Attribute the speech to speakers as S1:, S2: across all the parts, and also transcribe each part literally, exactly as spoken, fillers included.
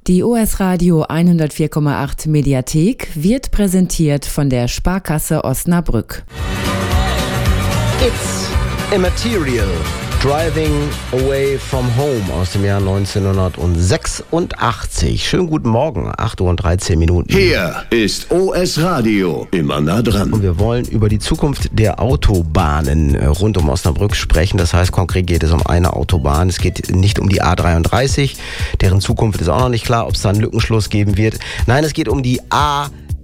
S1: Die O S Radio hundertvier Komma acht Mediathek wird präsentiert von der Sparkasse Osnabrück.
S2: It's Immaterial, Driving Away from Home aus dem Jahr neunzehnhundertsechsundachtzig. Schönen guten Morgen, acht Uhr und dreizehn Minuten.
S3: Hier ist O S Radio, immer nah dran.
S2: Und wir wollen über die Zukunft der Autobahnen rund um Osnabrück sprechen. Das heißt, konkret geht es um eine Autobahn. Es geht nicht um die A dreiunddreißig, deren Zukunft ist auch noch nicht klar, ob es da einen Lückenschluss geben wird. Nein, es geht um die A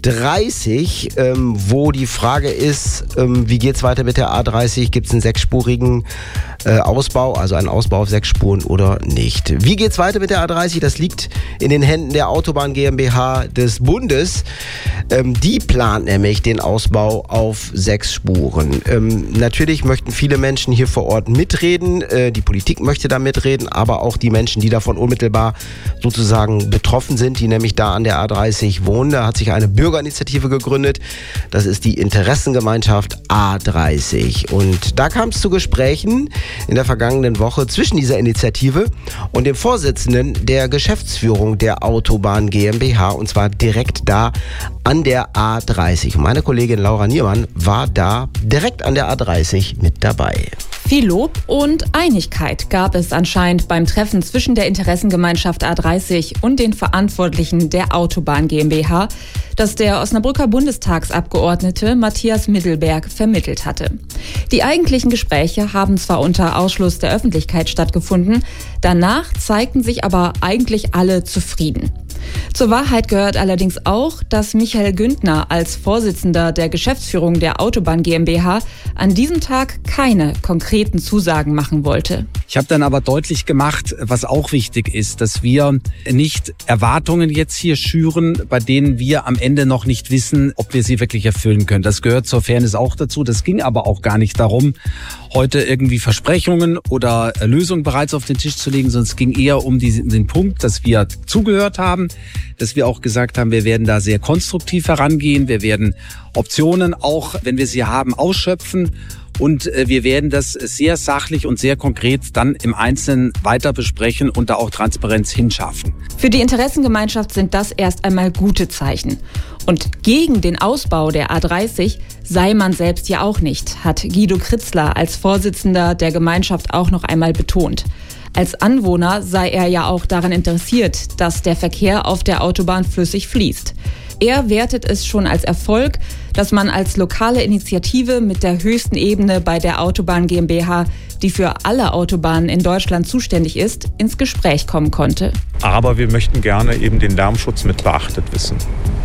S2: dreißig, ähm, wo die Frage ist, ähm, wie geht's weiter mit der A dreißig? Gibt es einen sechsspurigen äh, Ausbau, also einen Ausbau auf sechs Spuren oder nicht? Wie geht's weiter mit der A dreißig? Das liegt in den Händen der Autobahn GmbH des Bundes. Ähm, die plant nämlich den Ausbau auf sechs Spuren. Ähm, natürlich möchten viele Menschen hier vor Ort mitreden. Äh, die Politik möchte da mitreden, aber auch die Menschen, die davon unmittelbar sozusagen betroffen sind, die nämlich da an der A dreißig wohnen. Da hat sich eine Bürger Initiative gegründet. Das ist die Interessengemeinschaft A dreißig. Und da kam es zu Gesprächen in der vergangenen Woche zwischen dieser Initiative und dem Vorsitzenden der Geschäftsführung der Autobahn GmbH, und zwar direkt da an der A dreißig. Und meine Kollegin Laura Niermann war da direkt an der A dreißig mit dabei.
S4: Viel Lob und Einigkeit gab es anscheinend beim Treffen zwischen der Interessengemeinschaft A dreißig und den Verantwortlichen der Autobahn GmbH, das der Osnabrücker Bundestagsabgeordnete Matthias Middelberg vermittelt hatte. Die eigentlichen Gespräche haben zwar unter Ausschluss der Öffentlichkeit stattgefunden, danach zeigten sich aber eigentlich alle zufrieden. Zur Wahrheit gehört allerdings auch, dass Michael Güntner als Vorsitzender der Geschäftsführung der Autobahn GmbH an diesem Tag keine konkreten Zusagen machen wollte.
S5: Ich habe dann aber deutlich gemacht, was auch wichtig ist, dass wir nicht Erwartungen jetzt hier schüren, bei denen wir am Ende noch nicht wissen, ob wir sie wirklich erfüllen können. Das gehört zur Fairness auch dazu. Das ging aber auch gar nicht darum, heute irgendwie Versprechungen oder Lösungen bereits auf den Tisch zu legen, sondern es ging eher um diesen, den Punkt, dass wir zugehört haben, dass wir auch gesagt haben, wir werden da sehr konstruktiv herangehen, wir werden Optionen auch, wenn wir sie haben, ausschöpfen. Und wir werden das sehr sachlich und sehr konkret dann im Einzelnen weiter besprechen und da auch Transparenz hinschaffen.
S4: Für die Interessengemeinschaft sind das erst einmal gute Zeichen. Und gegen den Ausbau der A dreißig sei man selbst ja auch nicht, hat Guido Kritzler als Vorsitzender der Gemeinschaft auch noch einmal betont. Als Anwohner sei er ja auch daran interessiert, dass der Verkehr auf der Autobahn flüssig fließt. Er wertet es schon als Erfolg, dass man als lokale Initiative mit der höchsten Ebene bei der Autobahn GmbH, die für alle Autobahnen in Deutschland zuständig ist, ins Gespräch kommen konnte.
S6: Aber wir möchten gerne eben den Lärmschutz mit beachtet wissen.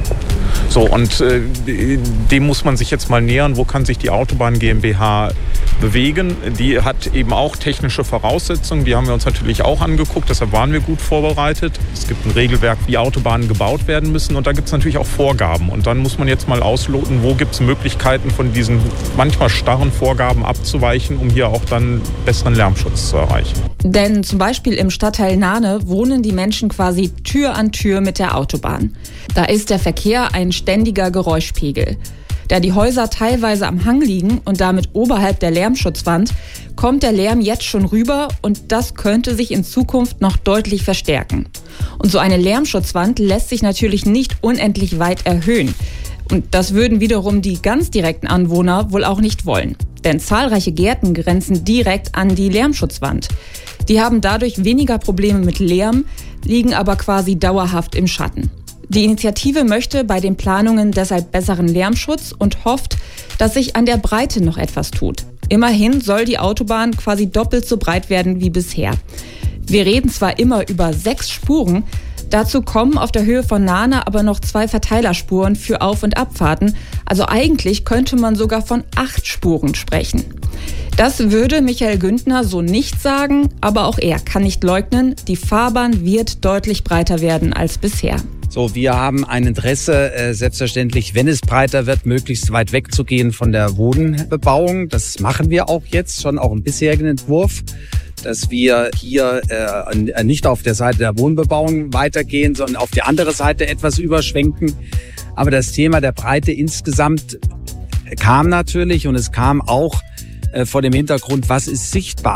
S6: So, und äh, dem muss man sich jetzt mal nähern. Wo kann sich die Autobahn GmbH bewegen? Die hat eben auch technische Voraussetzungen. Die haben wir uns natürlich auch angeguckt. Deshalb waren wir gut vorbereitet. Es gibt ein Regelwerk, wie Autobahnen gebaut werden müssen. Und da gibt es natürlich auch Vorgaben. Und dann muss man jetzt mal ausloten, wo gibt es Möglichkeiten, von diesen manchmal starren Vorgaben abzuweichen, um hier auch dann besseren Lärmschutz zu erreichen.
S4: Denn zum Beispiel im Stadtteil Nahne wohnen die Menschen quasi Tür an Tür mit der Autobahn. Da ist der Verkehr ein ständiger Geräuschpegel. Da die Häuser teilweise am Hang liegen und damit oberhalb der Lärmschutzwand, kommt der Lärm jetzt schon rüber und das könnte sich in Zukunft noch deutlich verstärken. Und so eine Lärmschutzwand lässt sich natürlich nicht unendlich weit erhöhen. Und das würden wiederum die ganz direkten Anwohner wohl auch nicht wollen. Denn zahlreiche Gärten grenzen direkt an die Lärmschutzwand. Die haben dadurch weniger Probleme mit Lärm, liegen aber quasi dauerhaft im Schatten. Die Initiative möchte bei den Planungen deshalb besseren Lärmschutz und hofft, dass sich an der Breite noch etwas tut. Immerhin soll die Autobahn quasi doppelt so breit werden wie bisher. Wir reden zwar immer über sechs Spuren, dazu kommen auf der Höhe von Nahne aber noch zwei Verteilerspuren für Auf- und Abfahrten. Also eigentlich könnte man sogar von acht Spuren sprechen. Das würde Michael Güntner so nicht sagen, aber auch er kann nicht leugnen, die Fahrbahn wird deutlich breiter werden als bisher.
S5: So, wir haben ein Interesse, äh, selbstverständlich, wenn es breiter wird, möglichst weit wegzugehen von der Wohnbebauung. Das machen wir auch jetzt, schon auch im bisherigen Entwurf, dass wir hier äh, nicht auf der Seite der Wohnbebauung weitergehen, sondern auf die andere Seite etwas überschwenken. Aber das Thema der Breite insgesamt kam natürlich und es kam auch äh, vor dem Hintergrund, was ist sichtbar?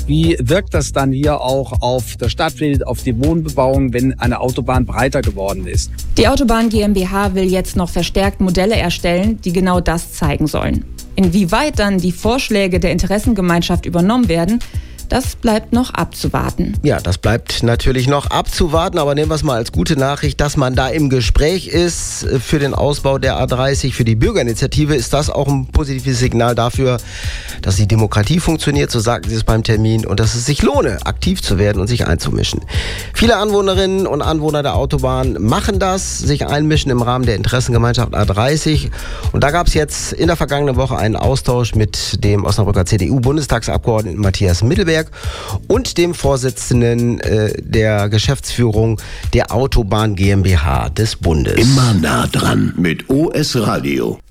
S5: Wie wirkt das dann hier auch auf das Stadtbild, auf die Wohnbebauung, wenn eine Autobahn breiter geworden ist?
S4: Die Autobahn GmbH will jetzt noch verstärkt Modelle erstellen, die genau das zeigen sollen. Inwieweit dann die Vorschläge der Interessengemeinschaft übernommen werden, das bleibt noch abzuwarten.
S2: Ja, das bleibt natürlich noch abzuwarten, aber nehmen wir es mal als gute Nachricht, dass man da im Gespräch ist für den Ausbau der A dreißig. Für die Bürgerinitiative ist das auch ein positives Signal dafür, dass die Demokratie funktioniert, so sagten sie es beim Termin, und dass es sich lohne, aktiv zu werden und sich einzumischen. Viele Anwohnerinnen und Anwohner der Autobahn machen das, sich einmischen im Rahmen der Interessengemeinschaft A dreißig. Und da gab es jetzt in der vergangenen Woche einen Austausch mit dem Osnabrücker C D U-Bundestagsabgeordneten Matthias Mittelberg und dem Vorsitzenden äh, der Geschäftsführung der Autobahn GmbH des Bundes.
S3: Immer nah dran mit O S Radio.